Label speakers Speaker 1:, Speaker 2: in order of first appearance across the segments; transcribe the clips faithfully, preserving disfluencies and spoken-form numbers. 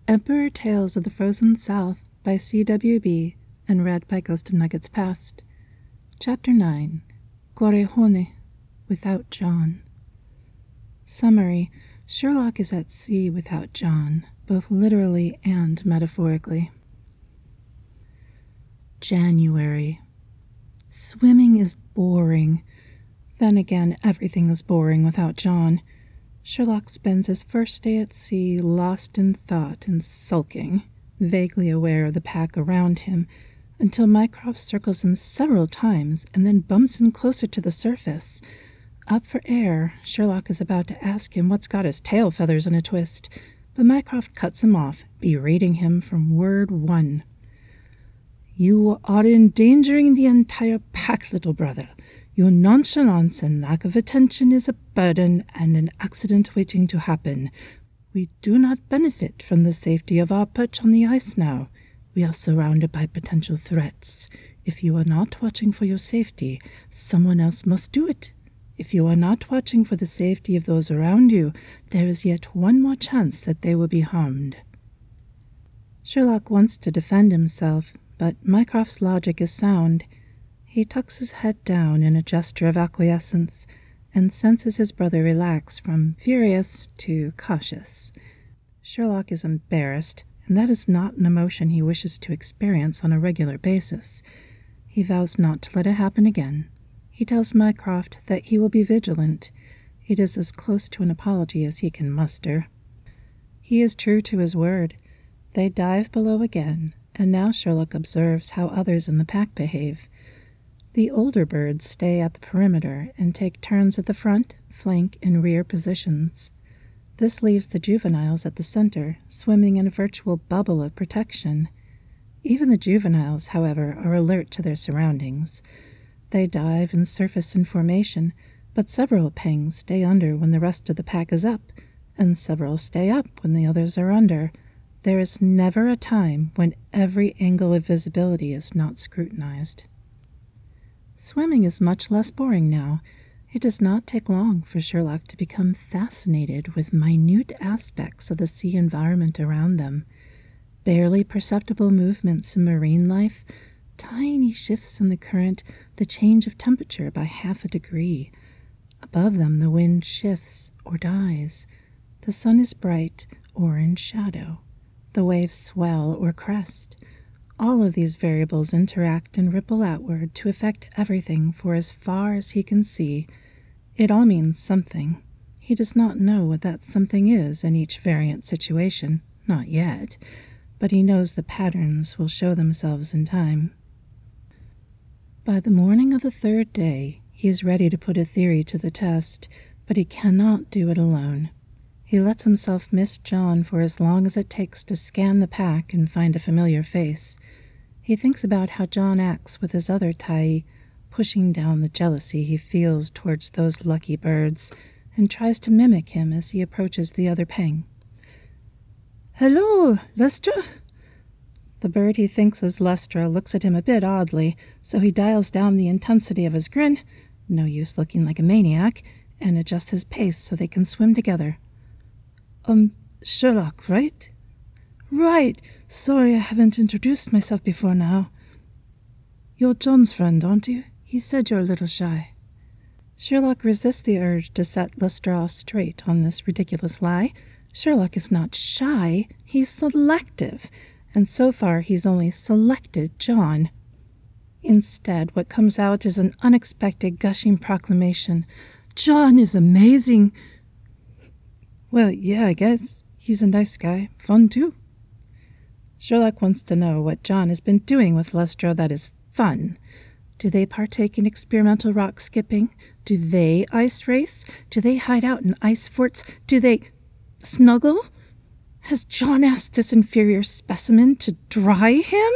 Speaker 1: Emperor Tales of the Frozen South by C W B and read by Ghost of Nuggets Past. Chapter nine. Correjone, Without John. Summary. Sherlock is at sea without John, both literally and metaphorically. January. Swimming is boring. Then again, everything is boring without John. Sherlock spends his first day at sea lost in thought and sulking, vaguely aware of the pack around him, until Mycroft circles him several times and then bumps him closer to the surface. Up for air, Sherlock is about to ask him what's got his tail feathers in a twist, but Mycroft cuts him off, berating him from word one. "You are endangering the entire pack, little brother. Your nonchalance and lack of attention is a burden and an accident waiting to happen. We do not benefit from the safety of our perch on the ice now. We are surrounded by potential threats. If you are not watching for your safety, someone else must do it. If you are not watching for the safety of those around you, there is yet one more chance that they will be harmed." Sherlock wants to defend himself, but Mycroft's logic is sound. He tucks his head down in a gesture of acquiescence and senses his brother relax from furious to cautious. Sherlock is embarrassed, and that is not an emotion he wishes to experience on a regular basis. He vows not to let it happen again. He tells Mycroft that he will be vigilant. It is as close to an apology as he can muster. He is true to his word. They dive below again, and now Sherlock observes how others in the pack behave. The older birds stay at the perimeter and take turns at the front, flank, and rear positions. This leaves the juveniles at the center, swimming in a virtual bubble of protection. Even the juveniles, however, are alert to their surroundings. They dive and surface in formation, but several pangs stay under when the rest of the pack is up, and several stay up when the others are under. There is never a time when every angle of visibility is not scrutinized. Swimming is much less boring now. It does not take long for Sherlock to become fascinated with minute aspects of the sea environment around them. Barely perceptible movements in marine life, tiny shifts in the current, the change of temperature by half a degree. Above them the wind shifts or dies. The sun is bright or in shadow. The waves swell or crest. All of these variables interact and ripple outward to affect everything for as far as he can see. It all means something. He does not know what that something is in each variant situation, not yet, but he knows the patterns will show themselves in time. By the morning of the third day, he is ready to put a theory to the test, but he cannot do it alone. He lets himself miss John for as long as it takes to scan the pack and find a familiar face. He thinks about how John acts with his other tai, pushing down the jealousy he feels towards those lucky birds, and tries to mimic him as he approaches the other peng. "Hello, Lestra?" The bird he thinks is Lestra looks at him a bit oddly, so he dials down the intensity of his grin, no use looking like a maniac, and adjusts his pace so they can swim together. Um, Sherlock, right? Right. Sorry I haven't introduced myself before now. You're John's friend, aren't you? He said you're a little shy. Sherlock resists the urge to set Lestrade straight on this ridiculous lie. Sherlock is not shy, he's selective, and so far he's only selected John. Instead, what comes out is an unexpected gushing proclamation. John is amazing. Well, yeah, I guess. He's a nice guy. Fun, too. Sherlock wants to know what John has been doing with Lestrade that is fun. Do they partake in experimental rock skipping? Do they ice race? Do they hide out in ice forts? Do they snuggle? Has John asked this inferior specimen to dry him?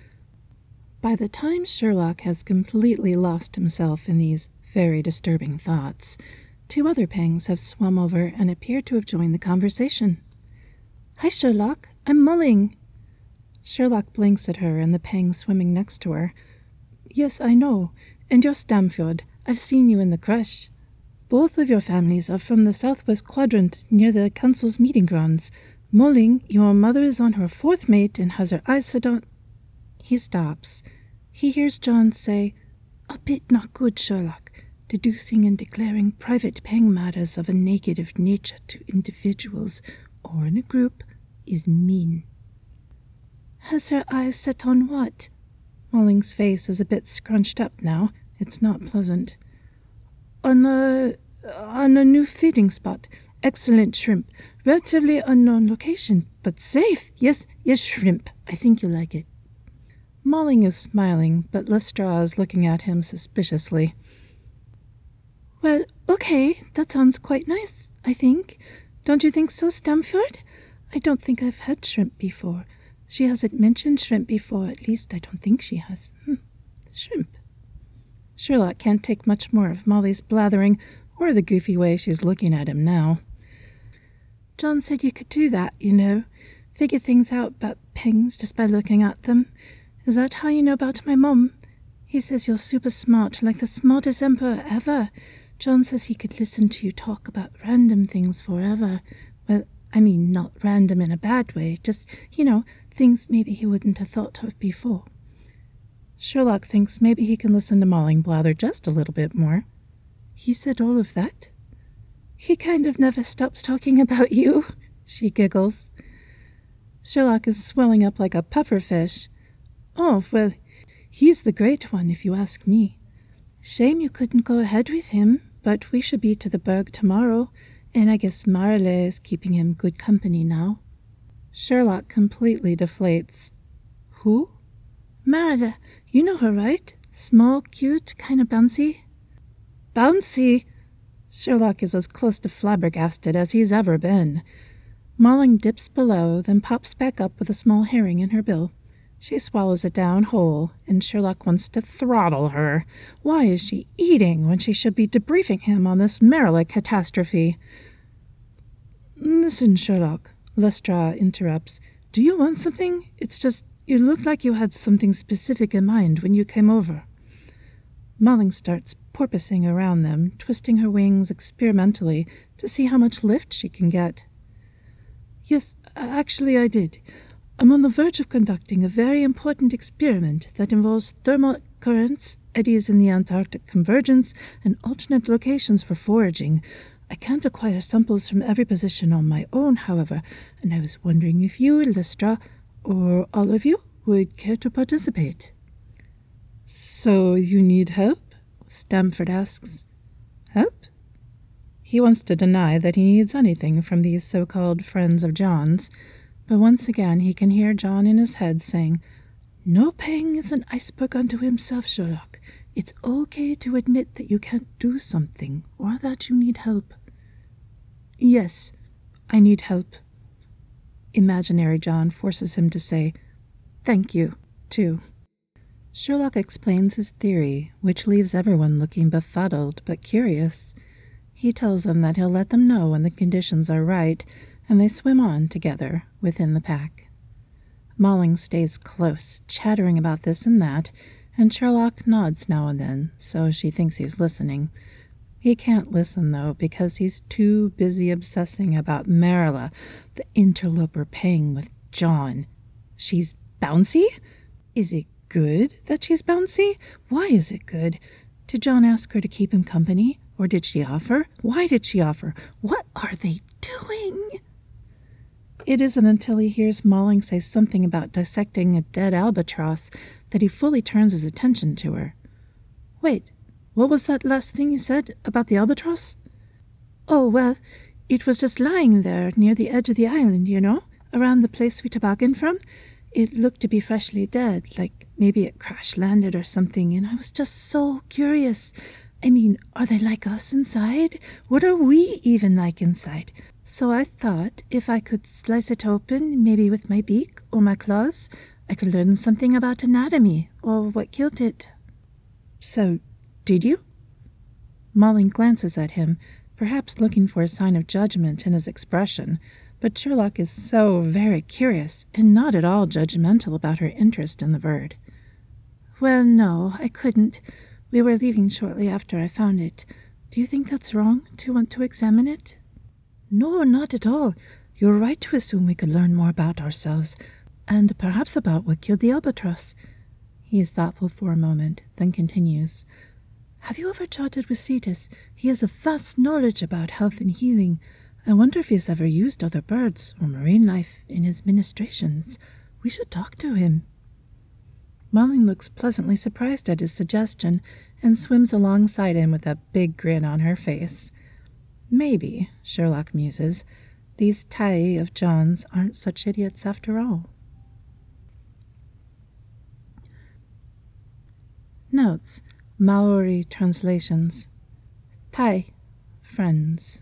Speaker 1: By the time Sherlock has completely lost himself in these very disturbing thoughts, two other pangs have swum over and appear to have joined the conversation. "Hi, Sherlock. I'm Mulling." Sherlock blinks at her and the pang swimming next to her. "Yes, I know. And you're Stamford. I've seen you in the crush. Both of your families are from the southwest quadrant near the council's meeting grounds. Molling, your mother is on her fourth mate and has her eyes set on—" He stops. He hears John say, "A bit not good, Sherlock, deducing and declaring private pang matters of a negative nature to individuals or in a group is mean." "Has her eyes set on what?" Molling's face is a bit scrunched up now. It's not pleasant. "On a... on a new feeding spot. Excellent shrimp. Relatively unknown location, but safe. Yes, yes, shrimp. I think you'll like it." Molling is smiling, but Lestrade is looking at him suspiciously. "Well, okay, that sounds quite nice, I think. Don't you think so, Stamford? I don't think I've had shrimp before. She hasn't mentioned shrimp before, at least I don't think she has. Hm. Shrimp." Sherlock can't take much more of Molly's blathering or the goofy way she's looking at him now. "John said you could do that, you know. Figure things out about pangs just by looking at them. Is that how you know about my mum? He says you're super smart, like the smartest emperor ever. John says he could listen to you talk about random things forever. Well, I mean, not random in a bad way, just, you know, things maybe he wouldn't have thought of before." Sherlock thinks maybe he can listen to Molling blather just a little bit more. "He said all of that?" "He kind of never stops talking about you," she giggles. Sherlock is swelling up like a pufferfish. "Oh, well, he's the great one, if you ask me. Shame you couldn't go ahead with him, but we should be to the Burg tomorrow, and I guess Marley is keeping him good company now." Sherlock completely deflates. "Who?" "Marla. You know her, right? Small, cute, kind of bouncy." "Bouncy?" Sherlock is as close to flabbergasted as he's ever been. Molling dips below, then pops back up with a small herring in her bill. She swallows it down whole, and Sherlock wants to throttle her. Why is she eating when she should be debriefing him on this Marla catastrophe? "Listen, Sherlock," Lestrade interrupts. "Do you want something? It's just, you looked like you had something specific in mind when you came over." Molling starts porpoising around them, twisting her wings experimentally to see how much lift she can get. "Yes, actually I did. I'm on the verge of conducting a very important experiment that involves thermal currents, eddies in the Antarctic convergence, and alternate locations for foraging. I can't acquire samples from every position on my own, however, and I was wondering if you, Lestrade, or all of you, would care to participate." "So you need help?" Stamford asks. "Help?" He wants to deny that he needs anything from these so-called friends of John's, but once again he can hear John in his head saying, "No pang is an iceberg unto himself, Sherlock. It's okay to admit that you can't do something, or that you need help." "Yes, I need help." Imaginary John forces him to say, "Thank you," too. Sherlock explains his theory, which leaves everyone looking befuddled but curious. He tells them that he'll let them know when the conditions are right, and they swim on together within the pack. Molling stays close, chattering about this and that, and Sherlock nods now and then, so she thinks he's listening. He can't listen, though, because he's too busy obsessing about Marla, the interloper paying with John. She's bouncy? Is it good that she's bouncy? Why is it good? Did John ask her to keep him company? Or did she offer? Why did she offer? What are they doing? It isn't until he hears Molling say something about dissecting a dead albatross that he fully turns his attention to her. "Wait, what was that last thing you said about the albatross?" "Oh, well, it was just lying there near the edge of the island, you know, around the place we tobogganed from. It looked to be freshly dead, like maybe it crash-landed or something, and I was just so curious. I mean, are they like us inside? What are we even like inside? So I thought if I could slice it open, maybe with my beak or my claws, I could learn something about anatomy or what killed it." "So, did you?" Molling glances at him, perhaps looking for a sign of judgment in his expression, but Sherlock is so very curious and not at all judgmental about her interest in the bird. "Well, no, I couldn't. We were leaving shortly after I found it. Do you think that's wrong, to want to examine it?" "No, not at all. You were right to assume we could learn more about ourselves, and perhaps about what killed the albatross. He is thoughtful for a moment, then continues. Have you ever chatted with Cetus? He has a vast knowledge about health and healing. I wonder if he has ever used other birds or marine life in his ministrations. We should talk to him. Marlene looks pleasantly surprised at his suggestion and swims alongside him with a big grin on her face. Maybe, Sherlock muses, these Tai of John's aren't such idiots after all. Notes. Maori translations. Tai, friends.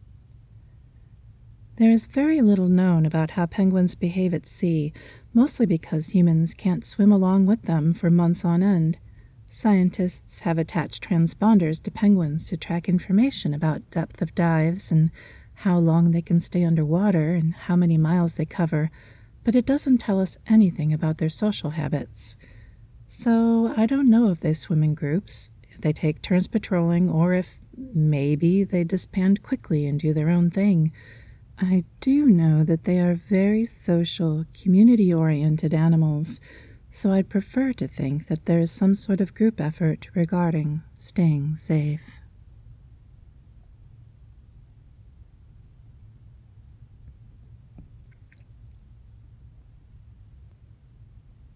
Speaker 1: There is very little known about how penguins behave at sea, mostly because humans can't swim along with them for months on end. Scientists have attached transponders to penguins to track information about depth of dives and how long they can stay underwater and how many miles they cover, but it doesn't tell us anything about their social habits. So I don't know if they swim in groups, if they take turns patrolling, or if maybe they disband quickly and do their own thing. I do know that they are very social, community-oriented animals, so I'd prefer to think that there is some sort of group effort regarding staying safe.